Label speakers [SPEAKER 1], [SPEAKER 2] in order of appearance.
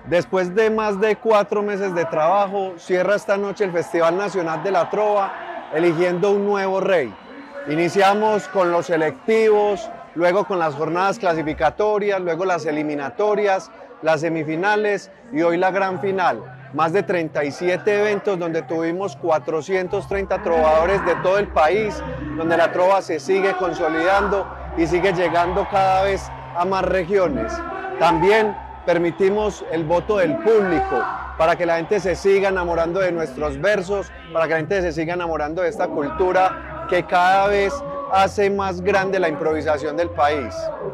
[SPEAKER 1] Después de más de 4 meses de trabajo, cierra esta noche el Festival Nacional de la Trova, eligiendo un nuevo rey. Iniciamos con los selectivos, luego con las jornadas clasificatorias, luego las eliminatorias, las semifinales y hoy la gran final. Más de 37 eventos donde tuvimos 430 trovadores de todo el país, donde la trova se sigue consolidando y sigue llegando cada vez a más regiones. También permitimos el voto del público para que la gente se siga enamorando de nuestros versos, para que la gente se siga enamorando de esta cultura que cada vez hace más grande la improvisación del país.